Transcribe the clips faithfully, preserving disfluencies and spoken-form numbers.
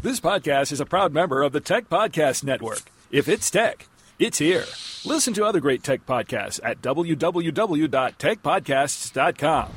This podcast is a proud member of the Tech Podcast Network. If it's tech, it's here. Listen to other great tech podcasts at w w w dot tech podcasts dot com.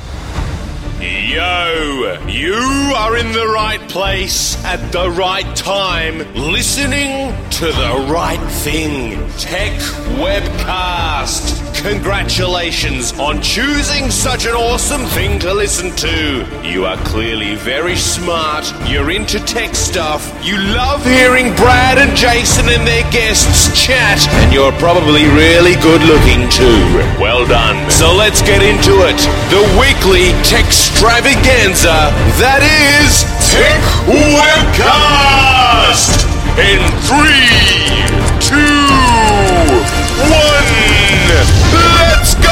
Yo, you are in the right place at the right time, listening to the right thing. Tech Webcast. Congratulations on choosing such an awesome thing to listen to. You are clearly very smart, you're into tech stuff, you love hearing Brad and Jason and their guests chat, and you're probably really good looking too. Well done. So let's get into it. The weekly tech extravaganza that is Tech Webcast. In three, two, one, let's go!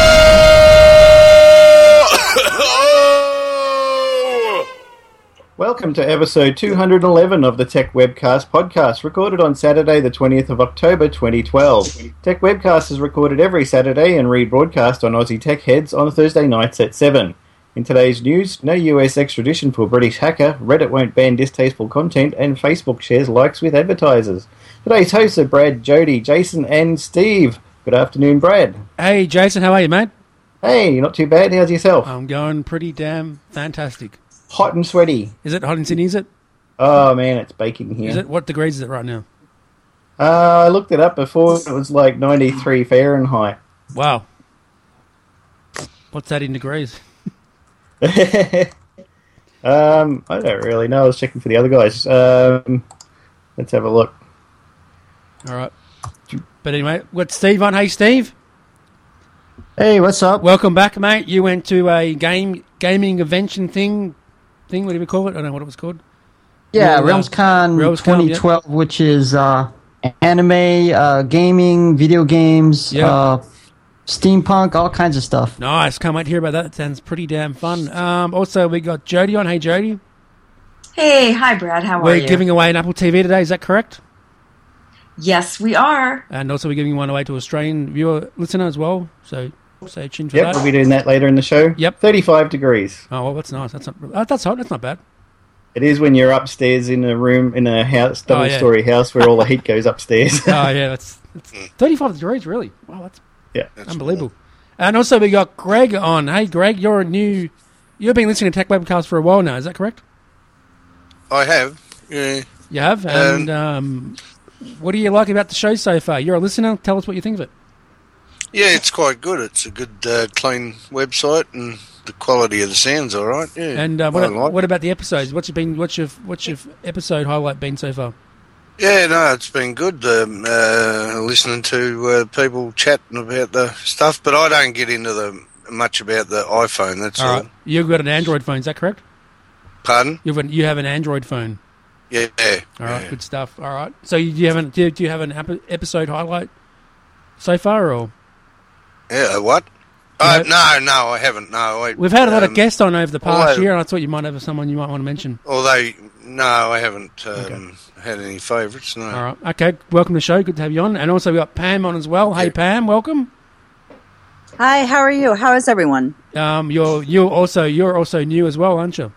Welcome to episode two hundred eleven of the Tech Webcast podcast, recorded on Saturday the twentieth of October twenty twelve. Tech Webcast is recorded every Saturday and rebroadcast on Aussie Tech Heads on Thursday nights at seven. In today's news, no U S extradition for British hacker, Reddit won't ban distasteful content, and Facebook shares likes with advertisers. Today's hosts are Brad, Jody, Jason, and Steve. Good afternoon, Brad. Hey, Jason, how are you, mate? Hey, not too bad. How's yourself? I'm going pretty damn fantastic. Hot and sweaty. Is it hot in Sydney, is it? Oh, man, it's baking here. Is it? What degrees is it right now? Uh, I looked it up before. It was like ninety-three Fahrenheit. Wow. What's that in degrees? um, I don't really know. I was checking for the other guys. Um, let's have a look. All right. But anyway, what's Steve on? Hey, Steve. Hey, what's up? Welcome back, mate. You went to a game gaming invention thing, thing. What do we call it? I don't know what it was called. Yeah, uh, RealmsCon RealmsCon, twenty twelve, yeah. Which is uh, anime, uh, gaming, video games, yeah. uh, steampunk, all kinds of stuff. Nice. Can't wait to hear about that. That sounds pretty damn fun. Um, also, we got Jody on. Hey, Jody. Hey, hi, Brad. How We're are you? We're giving away an Apple T V today. Is that correct? Yes, we are. And also, we're giving one away to an Australian viewer listener as well. So stay tuned for yep, that. Yep, we'll be doing that later in the show. Yep. thirty-five degrees. Oh, well, that's nice. That's not, uh, that's hot. That's not bad. It is when you're upstairs in a room, in a house, double-story oh, yeah. house where all the heat goes upstairs. Oh, yeah. That's, that's thirty-five degrees, really. Wow, that's, yeah. that's unbelievable. Cool. And also, we got Greg on. Hey, Greg, you're a new... You've been listening to Tech Webcast for a while now. Is that correct? I have, yeah. You have? And um, um, what do you like about the show so far? You're a listener. Tell us what you think of it. Yeah, it's quite good. It's a good, uh, clean website, and the quality of the sound's all right. Yeah, and uh, what, like what about the episodes? What's your been? What's your what's your episode highlight been so far? Yeah, no, it's been good. Um, uh, listening to uh, people chatting about the stuff, but I don't get into the much about the iPhone. That's all. all. Right. You've got an Android phone, is that correct? Pardon? You've got, you have an Android phone. Yeah. All right, yeah. Good stuff. All right. So you, do you have an, do you, do you have an episode highlight so far, or? Yeah. What? Uh, no, no, I haven't. No, I, we've had a lot um, of guests on over the past although, year, and I thought you might have someone you might want to mention. Although, no, I haven't um, okay. had any favourites. No. All right. Okay. Welcome to the show. Good to have you on. And also we got Pam on as well. Hey, yeah. Pam. Welcome. Hi. How are you? How is everyone? Um, you're you're also you're also new as well, aren't you?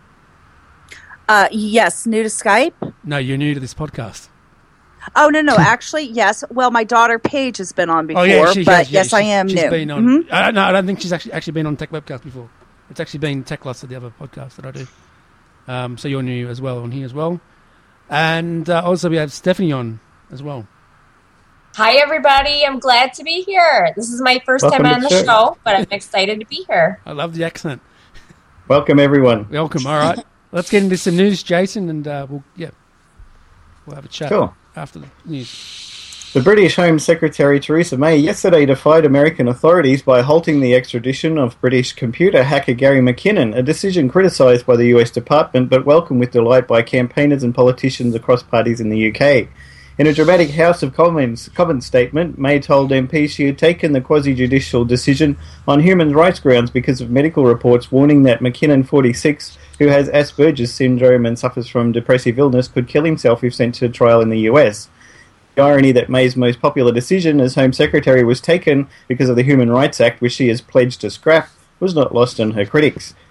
Uh, yes. New to Skype. No, you're new to this podcast. Oh, no, no. Actually, yes. Well, my daughter Paige has been on before, oh, yeah, she, but yeah, yes, I am she's new. Been on, mm-hmm. uh, no, I don't think she's actually actually been on Tech Webcast before. It's actually been Tech Loss of the other podcast that I do. Um, so you're new as well on here as well. And uh, also we have Stephanie on as well. Hi, everybody. I'm glad to be here. This is my first Welcome time on the show. show, but I'm excited to be here. I love the accent. Welcome, everyone. Welcome. All right. Let's get into some news, Jason, and uh, we'll, yeah, we'll have a chat cool. after the news. The British Home Secretary Theresa May yesterday defied American authorities by halting the extradition of British computer hacker Gary McKinnon, a decision criticised by the U S Department but welcomed with delight by campaigners and politicians across parties in the U K. In a dramatic House of Commons, Commons statement, May told M Ps she had taken the quasi-judicial decision on human rights grounds because of medical reports warning that McKinnon, forty-six, who has Asperger's syndrome and suffers from depressive illness, could kill himself if sent to trial in the U S. The irony that May's most popular decision as Home Secretary was taken because of the Human Rights Act, which she has pledged to scrap, was not lost on her critics.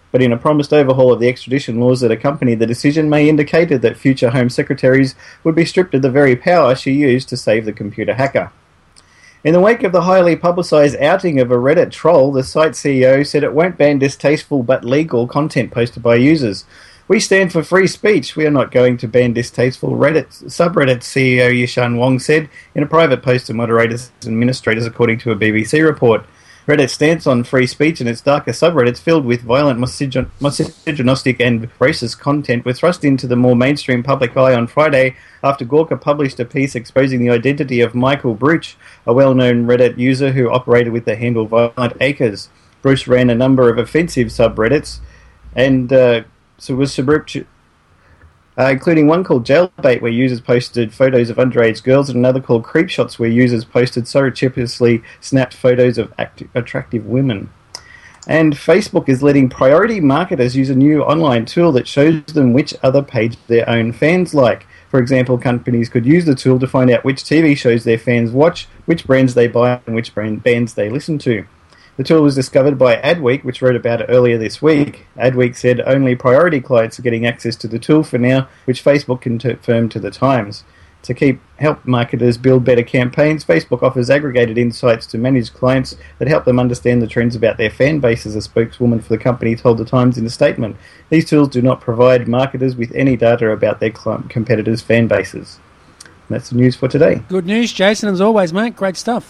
But in a promised overhaul of the extradition laws that accompany the decision, May indicated that future Home Secretaries would be stripped of the very power she used to save the computer hacker. In the wake of the highly publicised outing of a Reddit troll, the site C E O said it won't ban distasteful but legal content posted by users. We stand for free speech. We are not going to ban distasteful Reddit subreddit, C E O Yishan Wong said in a private post to moderators and administrators, according to a B B C report. Reddit's stance on free speech and its darker subreddits filled with violent, misogyn- misogynistic and racist content were thrust into the more mainstream public eye on Friday after Gawker published a piece exposing the identity of Michael Bruch, a well-known Reddit user who operated with the handle Violent Acres. Bruce ran a number of offensive subreddits and uh, so was subreddit, uh, including one called Jailbait, where users posted photos of underage girls, and another called Creepshots, where users posted surreptitiously snapped photos of active, attractive women. And Facebook is letting priority marketers use a new online tool that shows them which other page their own fans like. For example, companies could use the tool to find out which T V shows their fans watch, which brands they buy, and which brand bands they listen to. The tool was discovered by Adweek, which wrote about it earlier this week. Adweek said only priority clients are getting access to the tool for now, which Facebook confirmed to the Times. To keep help marketers build better campaigns, Facebook offers aggregated insights to managed clients that help them understand the trends about their fan bases, a spokeswoman for the company told the Times in a statement. These tools do not provide marketers with any data about their competitors' fan bases. And that's the news for today. Good news, Jason, as always, mate. Great stuff.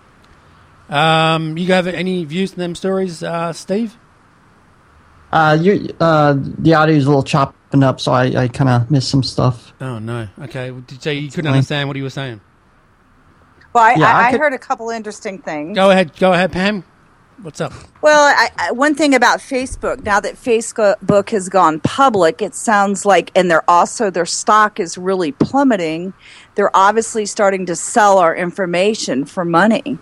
Um, you have any views on them stories, uh, Steve? Uh, you, uh, the audio's a little chopping up, so I, I kind of missed some stuff. Oh, no. Okay. So you couldn't understand what he was saying? Well, I, Yeah, I, I I could- heard a couple interesting things. Go ahead. Go ahead, Pam. What's up? Well, I, I, one thing about Facebook, now that Facebook has gone public, it sounds like, and they're also, their stock is really plummeting, they're obviously starting to sell our information for money.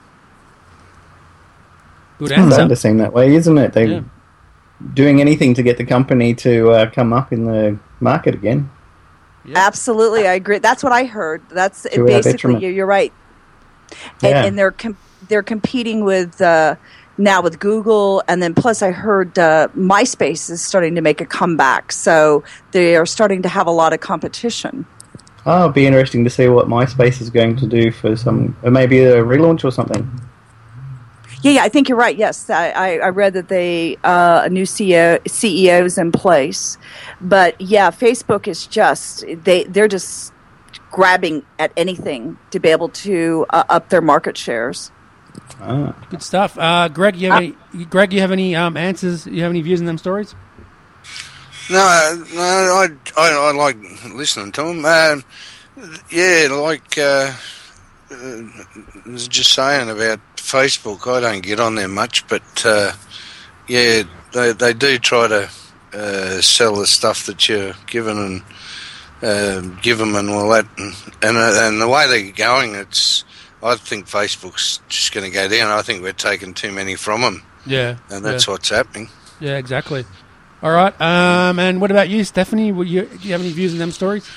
Good It's answer. starting to seem that way, isn't it? They're Yeah. doing anything to get the company to uh, come up in the market again. Absolutely, I agree. That's what I heard. That's To our basically, detriment. you're, you're right. And, Yeah. and they're com- they're competing with, uh, now with Google, and then plus I heard uh, MySpace is starting to make a comeback. So they are starting to have a lot of competition. Oh, it'll be interesting to see what MySpace is going to do for some, or maybe a relaunch or something. Yeah, yeah, I think you're right. Yes, I, I, I read that they uh, a new C E O, C E O's in place, but yeah, Facebook is just they they're just grabbing at anything to be able to uh, up their market shares. Ah. Good stuff. Uh, Greg, you have any, Greg, you have any um, answers? You have any views on them stories? No, no, I, I, I like listening to them. Um, yeah, like uh, uh, I was just saying about Facebook. I don't get on there much, but uh, yeah, they they do try to uh, sell the stuff that you're given and uh, give them and all that, and and, uh, and the way they're going, it's. I think Facebook's just going to go down. I think we're taking too many from them. Yeah. And that's yeah. what's happening. Yeah, exactly. All right. Um, and what about you, Stephanie? Will you, do you have any views on them stories?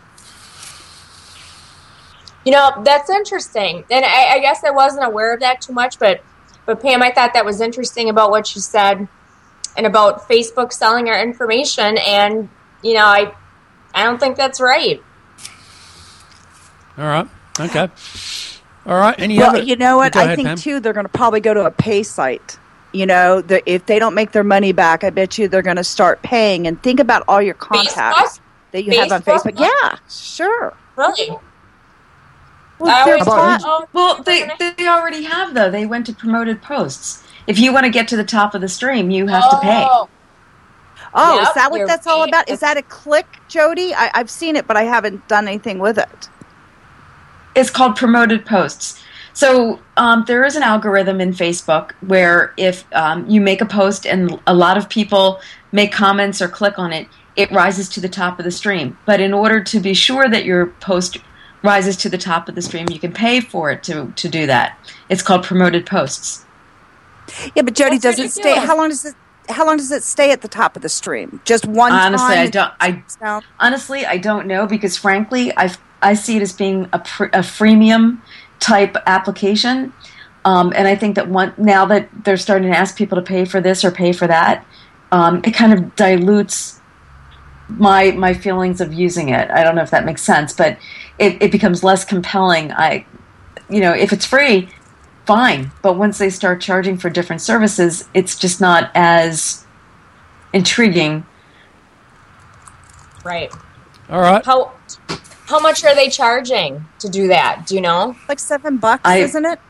You know, that's interesting. And I, I guess I wasn't aware of that too much, but, but Pam, I thought that was interesting about what she said and about Facebook selling our information. And, you know, I, I don't think that's right. All right. Okay. All right. Any well, other? you know what? Go I ahead, think Pam. too they're going to probably go to a pay site. You know, the, if they don't make their money back, I bet you they're going to start paying. And think about all your contacts Facebook? that you have on Facebook? Facebook. Yeah, sure. Really? Well, I they're always fine. thought, oh, Well, they, they already have, though. They went to promoted posts. If you want to get to the top of the stream, you have to pay. oh, Oh, Yep, is that what you're that's all right. about? Is that a click, Jody? I, I've seen it, but I haven't done anything with it. It's called promoted posts. So um, there is an algorithm in Facebook where if um, you make a post and a lot of people make comments or click on it, it rises to the top of the stream. But in order to be sure that your post rises to the top of the stream, you can pay for it to, to do that. It's called promoted posts. Yeah, but Jody, That's does it stay? ridiculous. How long does it? How long does it stay at the top of the stream? Just one Honestly, time? I don't. I No. honestly I don't know because frankly, I I see it as being a pr- a freemium type application, um, and I think that one now that they're starting to ask people to pay for this or pay for that, um, it kind of dilutes my my feelings of using it. I don't know if that makes sense, but it, it becomes less compelling. I, you know, if it's free, fine. But once they start charging for different services, it's just not as intriguing. Right. All right. How how much are they charging to do that? Do you know? Like seven bucks, I- isn't it?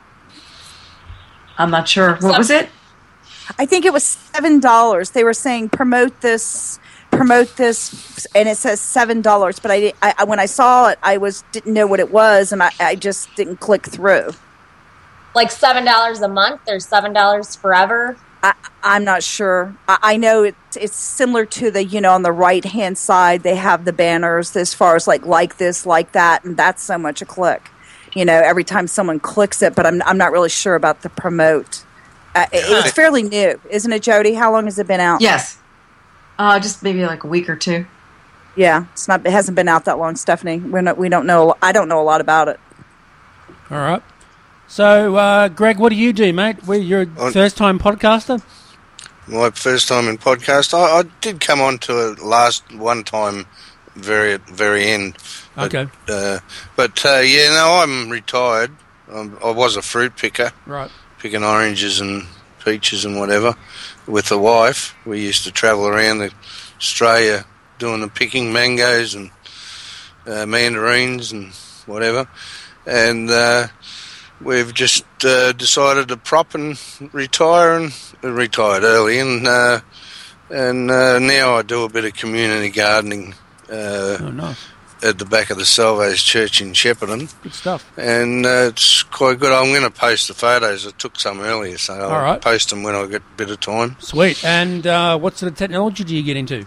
I'm not sure. What was it? I think it was seven dollars. They were saying promote this, promote this, and it says seven dollars. But I, di- I, I- when I saw it, I was didn't know what it was, and I, I just didn't click through. Like seven dollars a month or seven dollars forever? I, I'm not sure. I, I know it, it's similar to the, you know, on the right hand side they have the banners as far as like like this, like that, and that's so much a click. You know, every time someone clicks it, but I'm I'm not really sure about the promote. Uh, it, it's fairly new, isn't it, Jody? How long has it been out? Yes. Uh, just maybe like a week or two. Yeah, it's not. It hasn't been out that long, Stephanie. We're not. We don't know. I don't know a lot about it. All right. So, uh, Greg, what do you do, mate? Well, you're a On- first-time podcaster. My first time in podcast. I, I did come on to it last one time, very at the very end. But, Okay. Uh, but uh, yeah, no, I'm retired. I'm, I was a fruit picker, Right. picking oranges and peaches and whatever with the wife. We used to travel around the Australia doing the picking, mangoes and uh, mandarins and whatever. And uh, we've just uh, decided to prop and retire, and uh, retired early, and uh, and uh, now I do a bit of community gardening uh, Oh, nice. at the back of the Salvos Church in Shepparton, Good stuff. and uh, it's quite good. I'm going to post the photos. I took some earlier, so I'll All right. post them when I get a bit of time. Sweet. And uh, what sort of technology do you get into?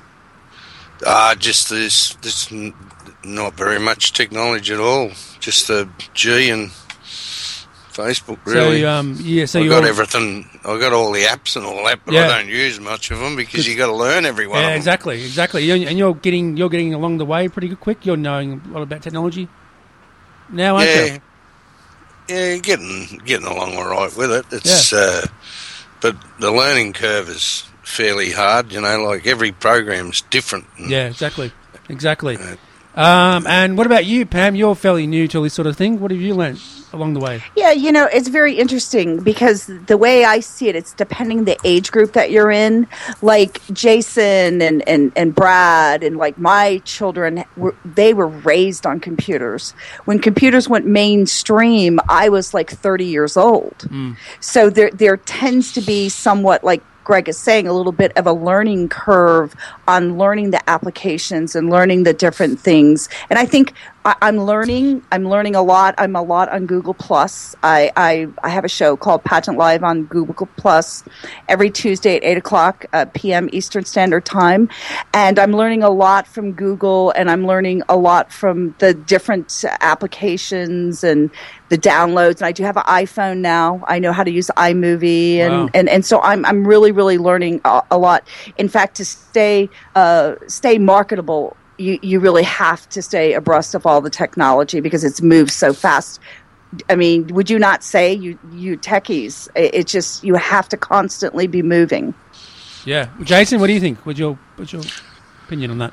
Ah, just this, this n- not very much technology at all. Just the G and Facebook, really. So, um, yeah, so I you're... got everything. I got all the apps and all that, but Yeah. I don't use much of them because you got to learn every one Yeah, of them. exactly, exactly. You- And you're getting you're getting along the way pretty good, quick. You're knowing a lot about technology now, aren't Yeah, you? yeah, getting getting along all right with it. It's uh, but the learning curve is fairly hard. You know, like every program's different. And, Yeah, exactly, exactly. Um, and what about you, Pam? You're fairly new to this sort of thing. What have you learned along the way? Yeah, you know, it's very interesting because the way I see it, it's depending the age group that you're in. Like Jason and, and, and Brad and like my children, were, they were raised on computers. When computers went mainstream, I was like thirty years old. Mm. So there there tends to be somewhat like Greg is saying, a little bit of a learning curve on learning the applications and learning the different things. And I think I, I'm learning. I'm learning a lot. I'm a lot on Google Plus. I, I I have a show called Patent Live on Google Plus every Tuesday at eight o'clock uh, p m Eastern Standard Time, and I'm learning a lot from Google, and I'm learning a lot from the different applications and the downloads. And I do have an iPhone now. I know how to use iMovie, and Wow. and, and so I'm I'm really really learning a, a lot. In fact, to stay uh, stay marketable, you you really have to stay abreast of all the technology because it's moved so fast. I mean, would you not say you you techies? It, it's just you have to constantly be moving. Yeah, Jason, what do you think? What's your what's your opinion on that?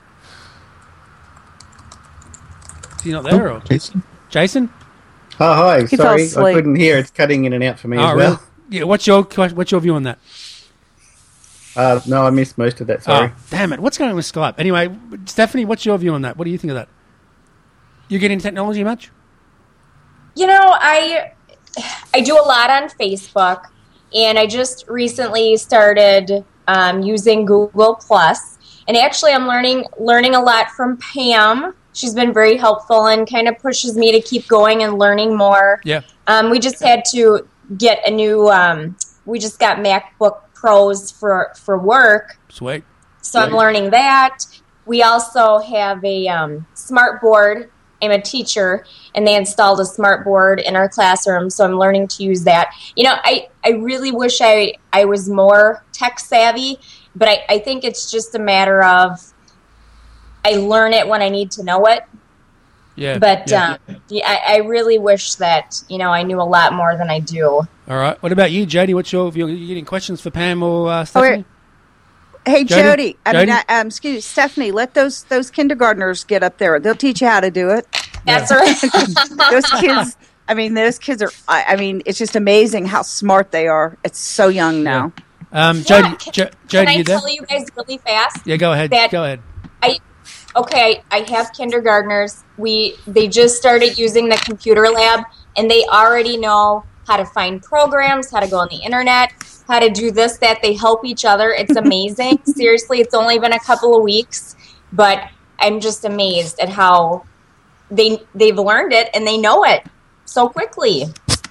Is he not there? Or? Jason? Jason? Oh, hi. He fell Sorry, I asleep. couldn't hear. It's cutting in and out for me Oh, as well. really? Yeah. What's your what's your view on that? Uh, no, I missed most of that. Sorry. Oh, damn it! What's going on with Skype? Anyway, Stephanie, what's your view on that? What do you think of that? You get into technology much? You know, I I do a lot on Facebook, and I just recently started um, using Google Plus, and actually, I'm learning learning a lot from Pam. She's been very helpful and kind of pushes me to keep going and learning more. Yeah. Um, we just had to get a new. Um, we just got MacBook Pros for for work. Sweet. So I'm learning that. We also have a um, smart board. I'm a teacher, and they installed a smart board in our classroom, so I'm learning to use that. You know, I, I really wish I, I was more tech savvy, but I, I think it's just a matter of I learn it when I need to know it. Yeah. But yeah. um, yeah, I, I really wish that, you know, I knew a lot more than I do. All right. What about you, Jody? What's your view? Are you getting questions for Pam or uh, Oh, Stephanie? Hey, Jody? Jody. I Jody? mean, I, um, excuse me, Stephanie. Let those those kindergartners get up there. They'll teach you how to do it. That's right. Those kids. I mean, those kids are. I, I mean, it's just amazing how smart they are. It's so young now. Um, Jody, Yeah, can, Jo- can Jody, I you there? tell you guys really fast? Yeah, go ahead. that- Go ahead. I okay. I, I have kindergartners. We they just started using the computer lab, and they already know how to find programs, how to go on the internet, how to do this, that. They help each other. It's amazing. Seriously, it's only been a couple of weeks, but I'm just amazed at how they they've learned it and they know it so quickly.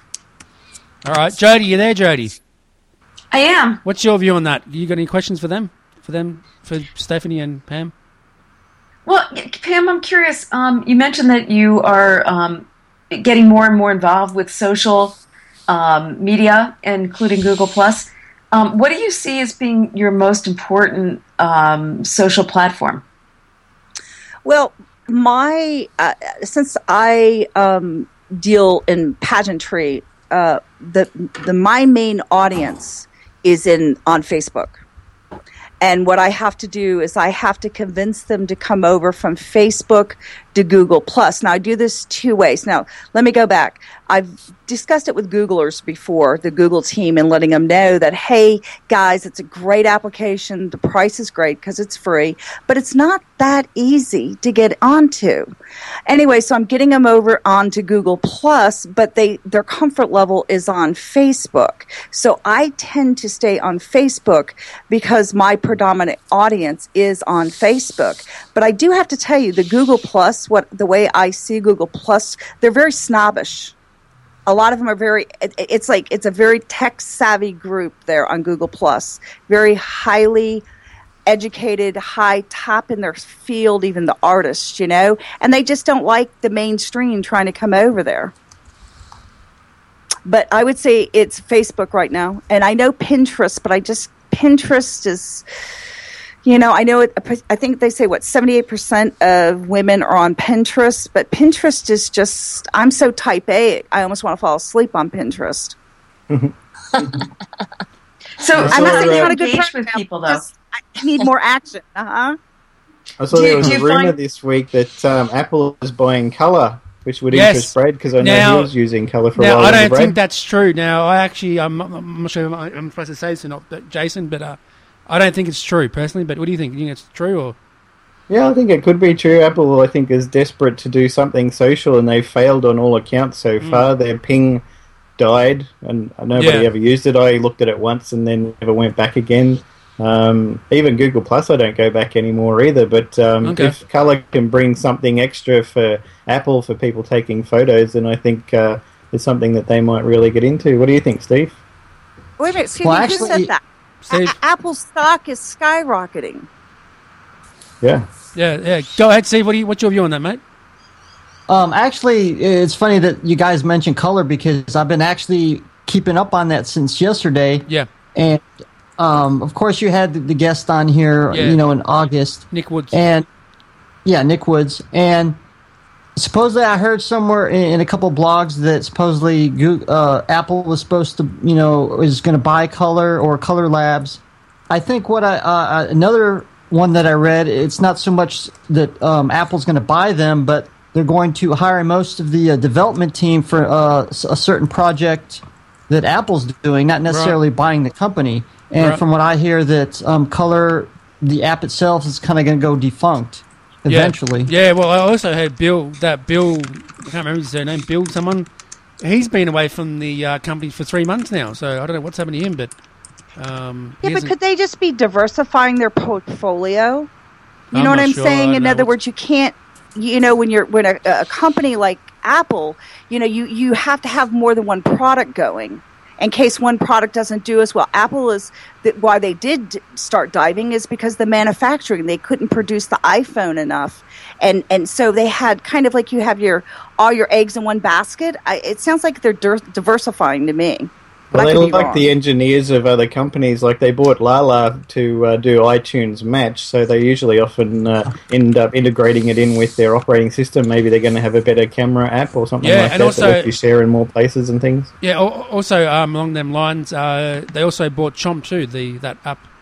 All right, Jody, you there, Jody? I am. What's your view on that? You got any questions for them? For them? For Stephanie and Pam? Well, Pam, I'm curious. Um, you mentioned that you are um, getting more and more involved with social um, media, including Google Plus. Um, what do you see as being your most important um, social platform? Well, my uh, since I um, deal in pageantry, uh, the the my main audience is in on Facebook. And what I have to do is I have to convince them to come over from Facebook to Google Plus. Now, I do this two ways. Now, let me go back. I've discussed it with Googlers before, the Google team, and letting them know that, hey, guys, it's a great application. The price is great because it's free, but it's not that easy to get onto. Anyway, so I'm getting them over onto Google Plus, but they their comfort level is on Facebook. So I tend to stay on Facebook because my predominant audience is on Facebook. But I do have to tell you, the Google Plus, what the way I see Google Plus, they're very snobbish. A lot of them are very, it, it's like, it's a very tech-savvy group there on Google Plus. Very highly educated, high top in their field, even the artists, you know? And they just don't like the mainstream trying to come over there. But I would say it's Facebook right now. And I know Pinterest, but I just, Pinterest is... You know, I know it, I think they say, what, seventy-eight percent of women are on Pinterest, but Pinterest is just, I'm so type A, I almost want to fall asleep on Pinterest. So I'm not how saying do it's you not a good engage program, with people, though? just- I need more action. Uh-huh. I saw Do- there was do a you rumor find- this week that um, Apple is buying color, which would Yes. interest Brad because I know Now- he was using color for a Now, while. I wasn't don't Brad? think that's true. Now, I actually, I'm, I'm not sure if I'm supposed to say this or not, but Jason, but uh, I don't think it's true, personally. But what do you think? Do you think it's true? Or Yeah, I think it could be true. Apple, I think, is desperate to do something social, and they've failed on all accounts so Mm. far. Their ping died, and nobody Yeah. ever used it. I looked at it once and then never went back again. Um, even Google Plus, I don't go back anymore either. But um, Okay. if color can bring something extra for Apple for people taking photos, then I think uh, it's something that they might really get into. What do you think, Steve? Wait a minute, excuse Well, me, actually- who said that? Steve? A- Apple stock is skyrocketing. Yeah. yeah, yeah. Go ahead, Steve. What do you, what's your view on that, mate? Um, actually, it's funny that you guys mentioned color because I've been actually keeping up on that since yesterday. Yeah, And um, of course, you had the, the guest on here, Yeah. you know, in August. Nick Woods. And yeah, Nick Woods. And supposedly, I heard somewhere in, in a couple of blogs that supposedly Google, uh, Apple was supposed to, you know, is going to buy Color or Color Labs. I think what I uh, another one that I read, it's not so much that um, Apple's going to buy them, but they're going to hire most of the uh, development team for uh, a certain project that Apple's doing, not necessarily Right. buying the company. And Right. from what I hear, that um, Color, the app itself, is kind of going to go defunct eventually. Yeah. yeah, well, I also had Bill, that Bill, I can't remember his surname, Bill someone, he's been away from the uh, company for three months now, so I don't know what's happened to him, but... Um, he Yeah, but hasn't- could they just be diversifying their portfolio? You I'm know what not I'm sure. saying? I In know other what- words, you can't. You know, when you're when a, a company like Apple, you know, you you have to have more than one product going in case one product doesn't do as well. Apple is that why they did d- start diving is because the manufacturing they couldn't produce the iPhone enough, and and so they had kind of like you have your all your eggs in one basket. I, it sounds like they're dir- diversifying to me. But Well, I they could look be like wrong. the engineers of other companies. Like they bought Lala to uh, do iTunes Match, so they usually often uh, end up integrating it in with their operating system. Maybe they're going to have a better camera app or something Yeah, like and that also- that lets you share in more places and things. Yeah, al- also um, along them lines, uh, they also bought Chomp too, the that app.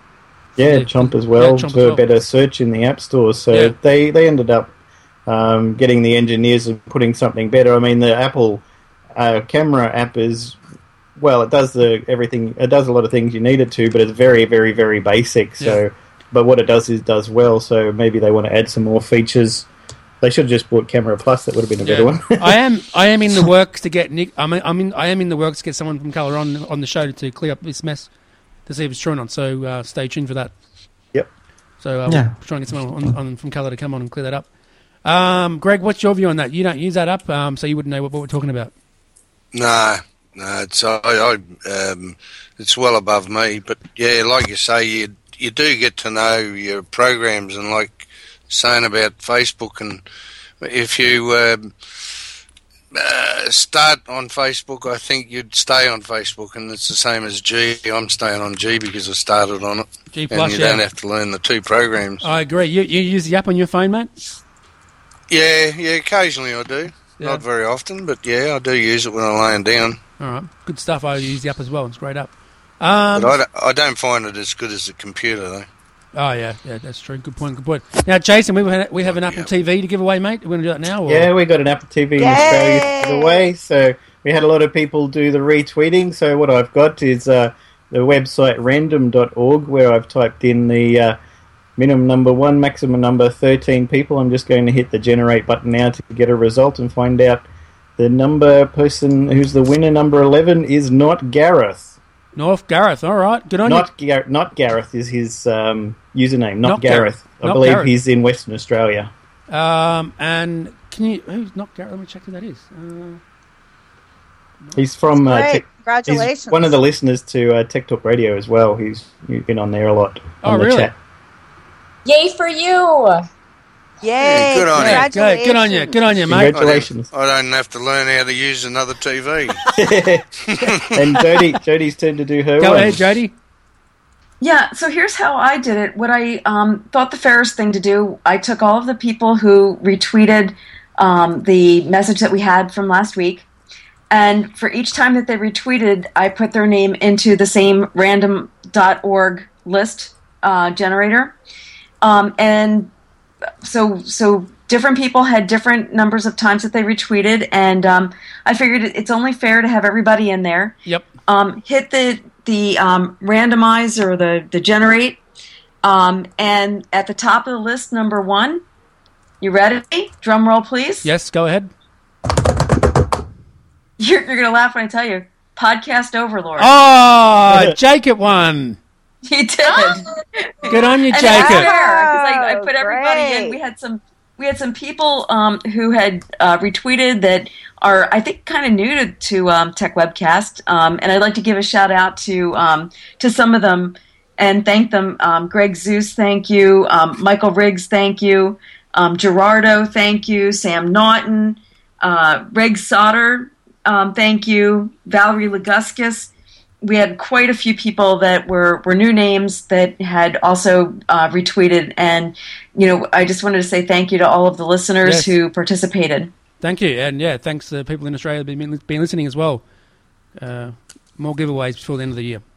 Yeah, Yeah, Chomp as well, yeah, Chomp for as well. better search in the app store. So Yeah. they, they ended up um, getting the engineers and putting something better. I mean, the Apple uh, camera app is, well, it does the everything. It does a lot of things you need it to, but it's very, very, very basic. So, Yeah. but what it does is does well. So maybe they want to add some more features. They should have just bought Camera Plus. That would have been a better one. I am I am in the works to get Nick. I mean, I mean, I am in the works to get someone from Colour on on the show to clear up this mess to see if it's true or not. So uh, stay tuned for that. Yep. So uh, Yeah. we'll try and get someone on, on from Colour to come on and clear that up. Um, Greg, what's your view on that? You don't use that up, um, so you wouldn't know what, what we're talking about. No, no, it's I, I um, it's well above me. But yeah, like you say, you you do get to know your programs, and like saying about Facebook, and if you um, uh, start on Facebook, I think you'd stay on Facebook, and it's the same as G. I'm staying on G because I started on it, G and Plus, you yeah. don't have to learn the two programs. I agree. You you use the app on your phone, mate? Yeah, yeah, occasionally I do. Yeah. Not very often, but yeah, I do use it when I'm laying down. All right, good stuff. I use the app as well. It's great app. Um, But I don't, I don't find it as good as the computer, though. oh yeah, yeah, that's true. Good point. Good point. Now, Jason, we have, we have an Apple T V to give away, mate. We're going to do that now. Or? Yeah, we got an Apple T V in Yay! Australia for the way, so we had a lot of people do the retweeting. So what I've got is uh, the website random dot org, where I've typed in the uh, minimum number one, maximum number thirteen people. I'm just going to hit the generate button now to get a result and find out the number person who's the winner. Number eleven is not Gareth. North Gareth. All right, good on Not Gar- not Gareth is his um, username. Not, Not Gareth. Gareth. I Not believe Gareth. he's in Western Australia. you. Um, and can you? Who's not Gareth? Let me check who that is. Uh, He's from uh, Great. Tech- Congratulations. He's one of the listeners to uh, Tech Talk Radio as well. He's, he's been on there a lot. Oh, on the really? Chat. Yay for you! Yay. Yeah, good on you. yeah, good, good on you. Good on you, mate. Congratulations. I don't have to learn how to use another T V. And Jody, Jody's turn to do her Go one. ahead, Jody. Yeah, so here's how I did it. What I um, thought the fairest thing to do, I took all of the people who retweeted um, the message that we had from last week, and for each time that they retweeted, I put their name into the same random dot org list uh, generator. Um, and so so different people had different numbers of times that they retweeted, and um, I figured it's only fair to have everybody in there. Yep. Um, hit the the um, randomize or the, the generate, um, and at the top of the list, number one. You ready? Drum roll, please. Yes, go ahead. You're, you're gonna laugh when I tell you. Podcast Overlord. Oh, Jacob won. He did. Good on you, And it's Jacob. fair, 'cause I, I put everybody Great. in. We had some we had some people um, who had uh, retweeted that are, I think, kind of new to, to um, Tech Webcast, um, and I'd like to give a shout out to um, to some of them and thank them. Um, Greg Zeus, thank you. Um, Michael Riggs, thank you. Um, Gerardo, thank you. Sam Naughton, uh, Reg Sauter, um, thank you. Valerie Leguscus. We had quite a few people that were, were new names that had also uh, retweeted, and you know, I just wanted to say thank you to all of the listeners Yes. who participated. Thank you, and yeah, thanks to people in Australia who've been, been listening as well. Uh, more giveaways before the end of the year.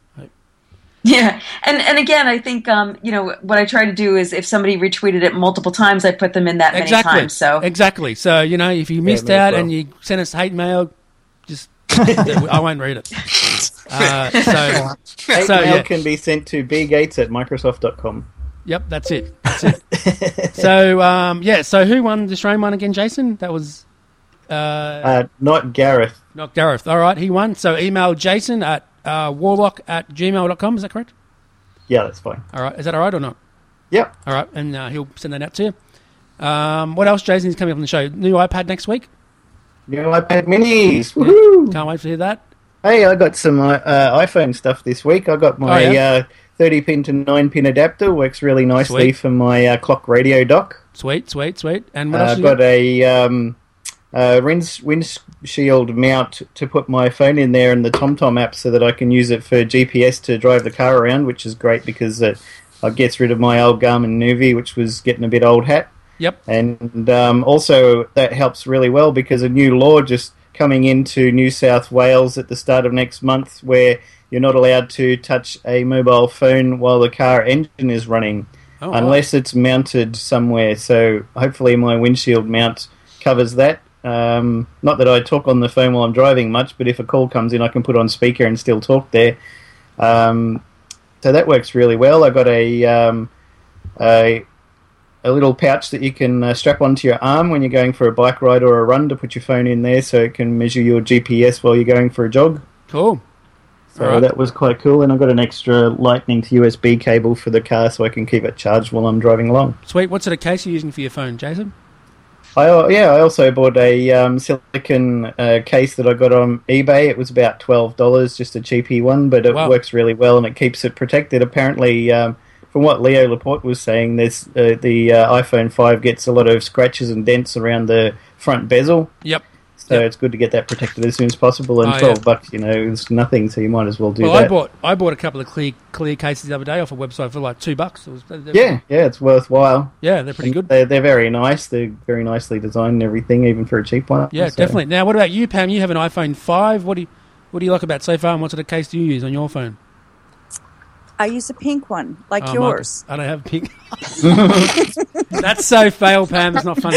Yeah, and and again, I think um, you know what I try to do is if somebody retweeted it multiple times, I put them in that many Exactly. times. So Exactly. So, you know, if you missed me as out well. and you send us hate mail, just I won't read it. Uh, so, Hate so mail yeah. can be sent to bgates at microsoft dot com. Yep, that's it. That's it. so, um, yeah, so who won the Australian one again, Jason? That was uh, Uh, not Gareth. not Gareth. All right, he won. So email Jason at uh, warlock at gmail dot com. Is that correct? Yeah, that's fine. All right. Is that all right or not? Yep. All right, and uh, he'll send that out to you. Um, what else, Jason, is coming up on the show? New iPad next week? New iPad minis. Woohoo! Can't wait to hear that. Hey, I got some uh, uh, iPhone stuff this week. I got my Oh, yeah? uh, thirty pin to nine pin adapter. Works really nicely Sweet. for my uh, clock radio dock. Sweet, sweet, sweet. And what Uh, else? I've you got a um, uh, wind, windshield mount to put my phone in there and the TomTom app so that I can use it for G P S to drive the car around, which is great because it uh, gets rid of my old Garmin Nuvi, which was getting a bit old hat. Yep. And um, also that helps really well because a new law just coming into New South Wales at the start of next month where you're not allowed to touch a mobile phone while the car engine is running, Oh, unless it's mounted somewhere. So hopefully my windshield mount covers that. Um, not that I talk on the phone while I'm driving much, but if a call comes in, I can put on speaker and still talk there. Um, so that works really well. I got a um, a, a little pouch that you can uh, strap onto your arm when you're going for a bike ride or a run to put your phone in there, so it can measure your G P S while you're going for a jog. Cool. So Alright. that was quite cool, and I got an extra lightning to U S B cable for the car, so I can keep it charged while I'm driving along. Sweet. What sort of case are you using for your phone, Jason? I uh, yeah, I also bought a um, silicon uh, case that I got on eBay. It was about twelve dollars, just a cheapy one, but it Wow. works really well and it keeps it protected. Apparently, um, from what Leo Laporte was saying, there's uh, the uh, iPhone five gets a lot of scratches and dents around the front bezel. Yep. So Yep. it's good to get that protected as soon as possible. And Oh, twelve yeah. bucks, you know, is nothing. So you might as well do Well, that. I bought I bought a couple of clear clear cases the other day off a website for like two bucks. It was, they're- Yeah, yeah, it's worthwhile. yeah, they're pretty And good. They're, they're very nice. They're very nicely designed and everything, even for a cheap one. Yeah, So- definitely. Now, what about you, Pam? You have an iPhone five. What do you what do you like about it so far, and what sort of case do you use on your phone? I use a pink one, like Oh, yours. Michael, I don't have pink. That's so fail, Pam. It's not funny.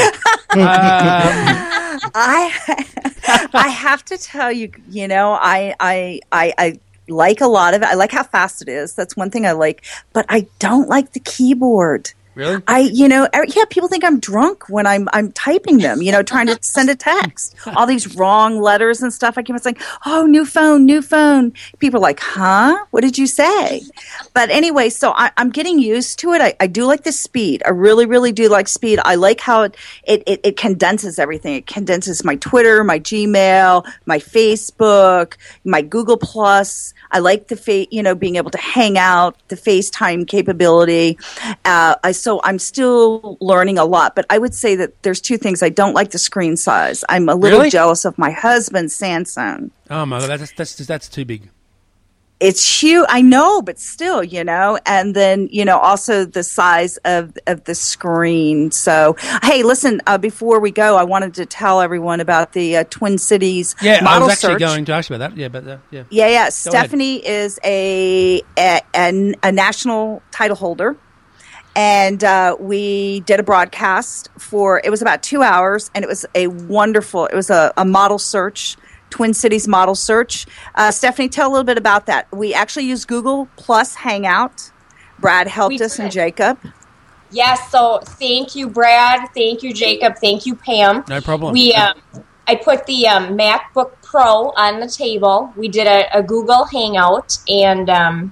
Um, I I have to tell you, you know, I, I I I like a lot of it. I like how fast it is. That's one thing I like, but I don't like the keyboard. really? I, you know, er- yeah, people think I'm drunk when I'm I'm typing them, you know, trying to send a text. All these wrong letters and stuff. I keep on saying, "Oh, new phone, new phone." People are like, "Huh? What did you say?" But anyway, so I, I'm getting used to it. I, I do like the speed. I really, really do like speed. I like how it, it, it, it condenses everything. It condenses my Twitter, my Gmail, my Facebook, my Google Plus. I like the fa- you know, being able to hang out, the FaceTime capability. Uh, I, so I'm still learning a lot, but I would say that there's two things. I don't like the screen size. I'm a little Really? jealous of my husband's Samsung. Oh my god, that's that's just, that's too big. It's huge. I know, but still, you know, and then, you know, also the size of, of the screen. So, hey, listen, uh, before we go, I wanted to tell everyone about the uh, Twin Cities Yeah, I model was actually search. going to ask you about that. Yeah, but uh, yeah. Yeah, yeah. Go Stephanie is a, a, a, a national title holder. And uh, we did a broadcast for, it was about two hours, and it was a wonderful, it was a, a model search, Twin Cities model search. Uh, Stephanie, tell a little bit about that. We actually used Google Plus Hangout. Brad helped We us did. and Jacob. Yes, so thank you, Brad. Thank you, Jacob. Thank you, Pam. No problem. We, um, I put the um, MacBook Pro on the table. We did a, a Google Hangout, and um,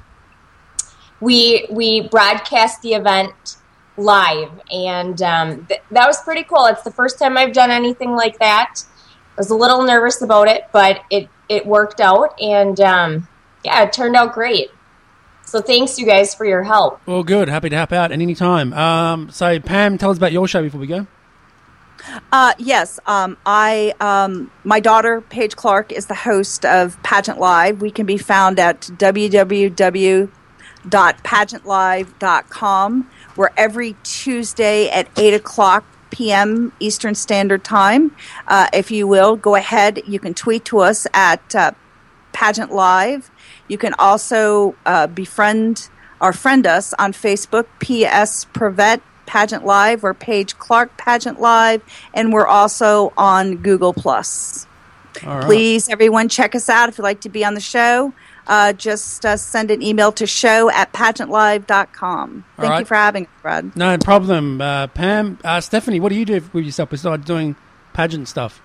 we we broadcast the event live, and um, th- that was pretty cool. It's the first time I've done anything like that. I was a little nervous about it, but it, it worked out, and um, yeah, it turned out great. So thanks, you guys, for your help. Well, good. Happy to help out at any time. Um, so, Pam, tell us about your show before we go. Uh, yes, um, I um, my daughter Paige Clark is the host of Pageant Live. We can be found at w w w dot pageant live dot com. We're every Tuesday at eight o'clock p.m. Eastern Standard Time. Uh, if you will, go ahead. You can tweet to us at uh, Pageant Live. You can also uh, befriend or friend us on Facebook, P S Prevet Pageant Live, or Paige Clark Pageant Live, and we're also on Google Plus. All right. Please, everyone, check us out. If you'd like to be on the show, uh, just uh, send an email to show at pageant live dot com. All Thank right. you for having us, Brad. No problem. Uh, Pam, uh, Stephanie, what do you do with yourself besides doing pageant stuff?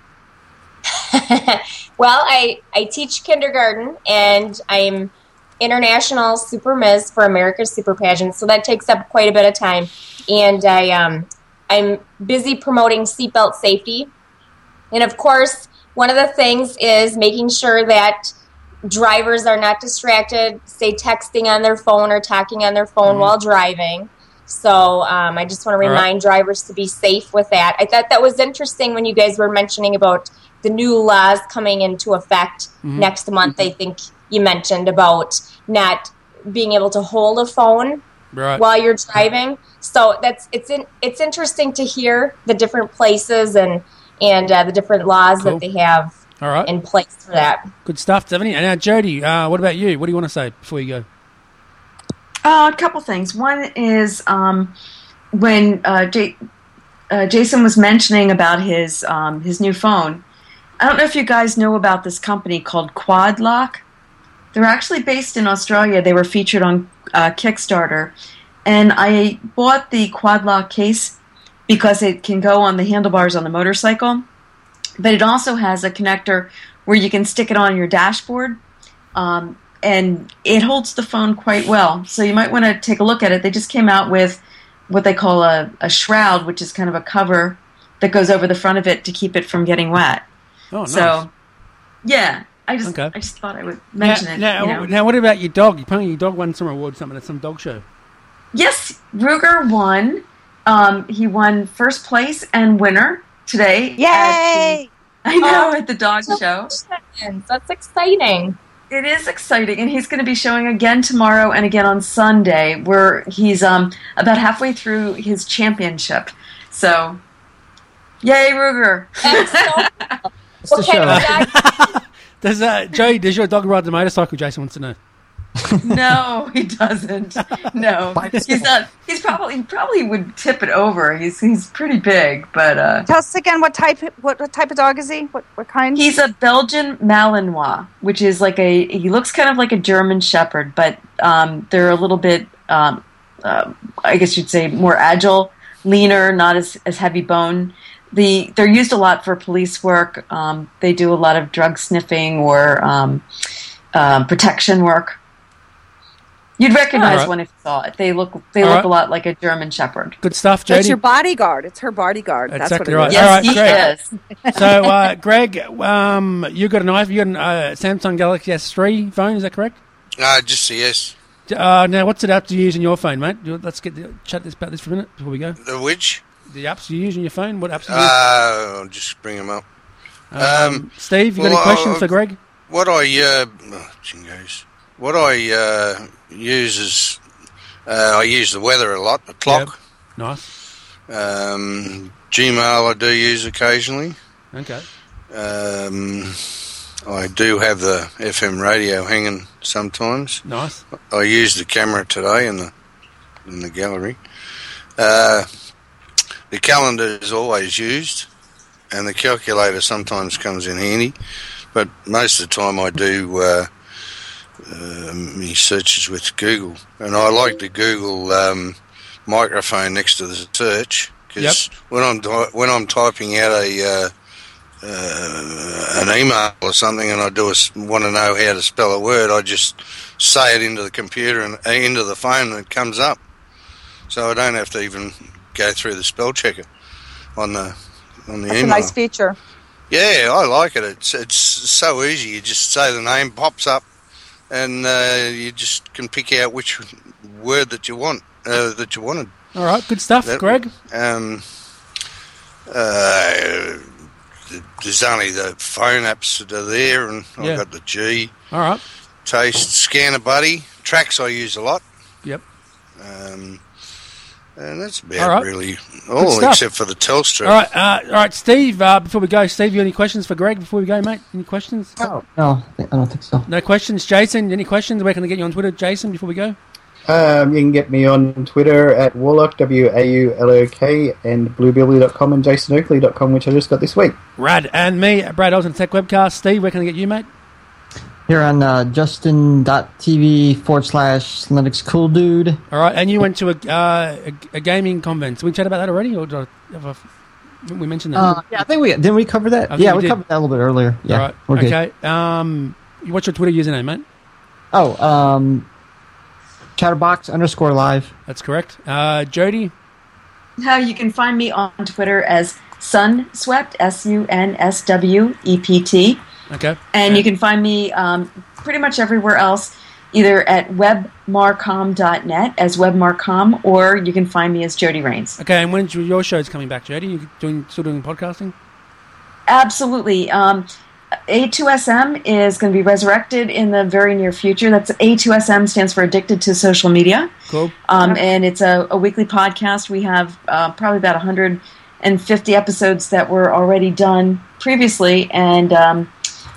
Well, I, I teach kindergarten, and I'm International Super Miz for America's Super Pageant, so that takes up quite a bit of time. And I, um, I'm busy promoting seatbelt safety. And, of course, one of the things is making sure that drivers are not distracted, say texting on their phone or talking on their phone Mm-hmm. while driving. So um, I just want to All right. remind drivers to be safe with that. I thought that was interesting when you guys were mentioning about the new laws coming into effect Mm-hmm. next month. I think you mentioned about not being able to hold a phone Right. while you're driving. So that's it's in, it's interesting to hear the different places and and uh, the different laws Cool. that they have All right. in place for that. Good stuff, Stephanie. And now, Jody, uh, what about you? What do you want to say before you go? Uh, a couple things. One is um, when uh, J- uh, Jason was mentioning about his um, his new phone. I don't know if you guys know about this company called Quadlock. They're actually based in Australia. They were featured on uh, Kickstarter. And I bought the Quadlock case because it can go on the handlebars on the motorcycle. But it also has a connector where you can stick it on your dashboard. Um, and it holds the phone quite well. So you might want to take a look at it. They just came out with what they call a, a shroud, which is kind of a cover that goes over the front of it to keep it from getting wet. Oh, nice. So, yeah, I just Okay. I just thought I would mention now, it. Now, you know. now, what about your dog? Apparently your dog won some award, something at some dog show. Yes, Ruger won. Um, he won first place and winner today. Yay! At the, I know, Oh, at the dog show. That's exciting. It is exciting, and he's going to be showing again tomorrow and again on Sunday, where he's um, about halfway through his championship. So, yay, Ruger! That's so cool. It's What the kind of show. dog? Does uh, Jody, does your dog ride the motorcycle? Jason wants to know. No, he doesn't. No, he's not. He's probably he probably would tip it over. He's he's pretty big, but uh, Tell us again what type what, what type of dog is he? What what kind? he's a Belgian Malinois, which is like a. He looks kind of like a German Shepherd, but um, they're a little bit. Um, uh, I guess you'd say more agile, leaner, not as as heavy bone. The they're used a lot for police work. Um, they do a lot of drug sniffing or um, um, protection work. You'd recognize All right. one if you saw it. They look they All look right. a lot like a German Shepherd. Good stuff, Jody. That's your bodyguard. It's her bodyguard. That's Exactly what it right. is. Yes, All right, he Greg. is. So, uh, Greg, um, you got an iPhone, you got a uh, Samsung Galaxy S three phone, is that correct? Uh, just a yes. Uh, now, what's it app do you use on your phone, mate? Do- Let's get the, chat this about this for a minute before we go. The which? The apps you use on your phone, what apps do you use? Uh, I'll just bring them up. Um, um, Steve, you got well, any questions uh, for Greg? What I uh, oh, jingoes. What I uh, use is uh, I use the weather a lot, the clock. Yep. Nice. Um, Gmail I do use occasionally. Okay. Um, I do have the F M radio hanging sometimes. Nice. I use the camera today in the in the gallery. Uh, the calendar is always used, and the calculator sometimes comes in handy. But most of the time, I do uh, uh, me searches with Google, and I like the Google um, microphone next to the search because Yep. when I'm ty- when I'm typing out a uh, uh, an email or something, and I do a s want to know how to spell a word, I just say it into the computer and uh, into the phone, and it comes up. So I don't have to even go through the spell checker on the on the That's a email. nice feature. Yeah, I like it. It's it's so easy. You just say the name, pops up, and uh, you just can pick out which word that you want uh, that you wanted. All right, good stuff, That- Greg. Um, uh, there's only the phone apps that are there, and Yeah. I've got the G, All right. Taste, Scanner Buddy, Tracks I use a lot. Yep. Um, and that's about All right. really all, stuff. except for the Telstra. All right, uh, all right, Steve. Uh, before we go, Steve, you got any questions for Greg before we go, mate? Any questions? Oh, no, I don't think so. No questions, Jason. Any questions? Where can I get you on Twitter, Jason? Before we go. Um, you can get me on Twitter at Warlock, W A U L O K, and bluebilly dot com and jason oakley dot com, which I just got this week. Rad. And me, Brad Olsen, Tech Webcast. Steve, where can I get you, mate? Here on uh, justin.tv forward slash Linux Cool Dude. All right. And you went to a uh, a, a gaming convent. Did we chat about that already, or did I have a, we mentioned that? Uh, yeah, I think we didn't we cover that. I think Yeah, we we, did. covered that a little bit earlier. Yeah, all right. we're good. Okay. Um, what's your Twitter username, mate? Oh, um, Chatterbox underscore live. That's correct. Uh, Jody. Now you can find me on Twitter as Sunswept, S U N S W E P T. Okay. And Okay. you can find me um, pretty much everywhere else, either at webmarcom dot net as webmarcom, or you can find me as Jody Rains. Okay. And when's your show's coming back, Jody? You doing still doing podcasting? Absolutely. Um, A two S M is going to be resurrected in the very near future. That's A two S M stands for Addicted to Social Media. Cool. Um, and it's a, a weekly podcast. We have uh, probably about one hundred fifty episodes that were already done previously, and um,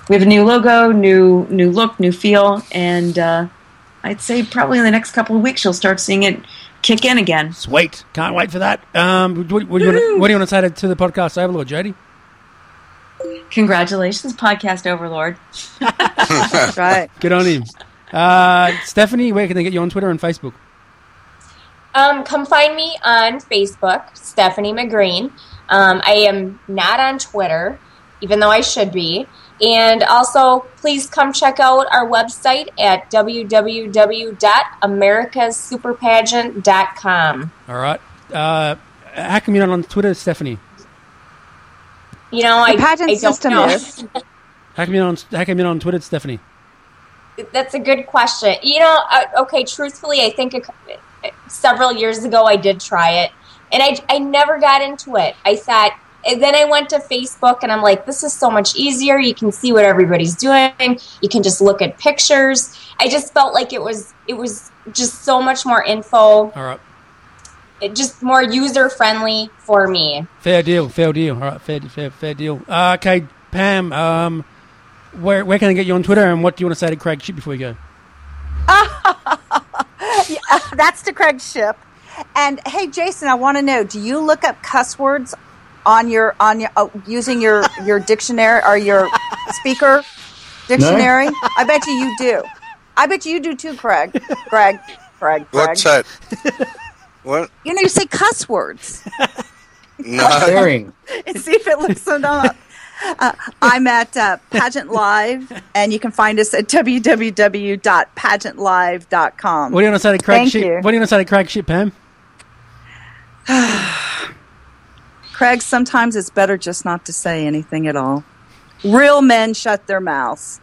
we have a new logo, new new look, new feel, and uh, I'd say probably in the next couple of weeks you'll start seeing it kick in again. Sweet. Can't wait for that. Um, what, what, do you want, what do you want to say to, to the podcast overlord, Jody? Congratulations, podcast overlord. That's right. Good on him. Uh, Stephanie, where can they get you on Twitter and Facebook? Um, come find me on Facebook, Stephanie McGreen. Um, I am not on Twitter, even though I should be. And also, please come check out our website at w w w dot americas super pageant dot com. All right. Uh, how come you're not on Twitter, Stephanie? You know, The I, pageant I don't system know. is. How come you're not on, how come you're not on Twitter, Stephanie? That's a good question. You know, uh, okay, truthfully, I think a, several years ago I did try it, and I, I never got into it. I thought, and then I went to Facebook, and I'm like, this is so much easier. You can see what everybody's doing. You can just look at pictures. I just felt like it was it was just so much more info. All right. It just more user friendly for me. Fair deal. Fair deal. All right. Fair, fair, fair deal. Uh, okay, Pam. Um, where where can I get you on Twitter, and what do you want to say to Craig Ship before we go? Yeah, that's to Craig Ship. And hey, Jason, I want to know: do you look up cuss words on your on your oh, using your your dictionary or your speaker dictionary? No. I bet you you do. I bet you do too, Craig. Craig. Craig. Craig. What's that? What? You know, you say cuss words. No. Sharing. And see if it looks it up. Uh, I'm at uh, Pageant Live, and you can find us at w w w dot pageant live dot com. What do you want to say to Craig Thank Ship? you. What do you want to say to Craig Ship, Pam? Craig, sometimes it's better just not to say anything at all. Real men shut their mouths.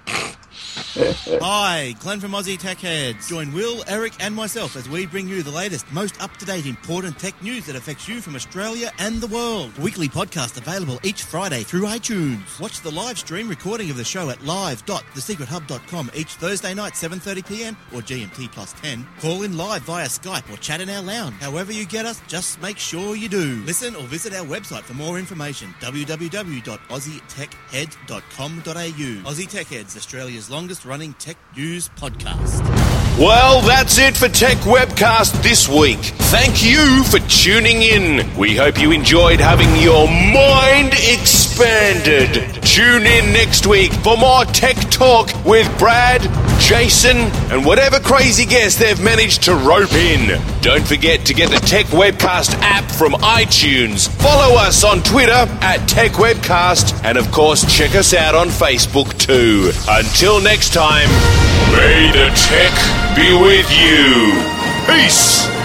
Hi, Glenn from Aussie Tech Heads. Join Will, Eric and myself as we bring you the latest, most up-to-date, important tech news that affects you from Australia and the world. Weekly podcast available each Friday through iTunes. Watch the live stream recording of the show at live dot the secret hub dot com each Thursday night, seven thirty p m or G M T plus ten. Call in live via Skype or chat in our lounge. However you get us, just make sure you do. Listen or visit our website for more information, w w w dot aussie tech head dot com dot a u. Aussie Tech Heads, Australia's longest running tech news podcast. Well, that's it for Tech Webcast this week. Thank you for tuning in. We hope you enjoyed having your mind expanded. Tune in next week for more tech talk with Brad, Jason, and whatever crazy guest they've managed to rope in. Don't forget to get the Tech Webcast app from iTunes. Follow us on Twitter at Tech Webcast, and of course check us out on Facebook too. Until next time, may the tech be with you. Peace.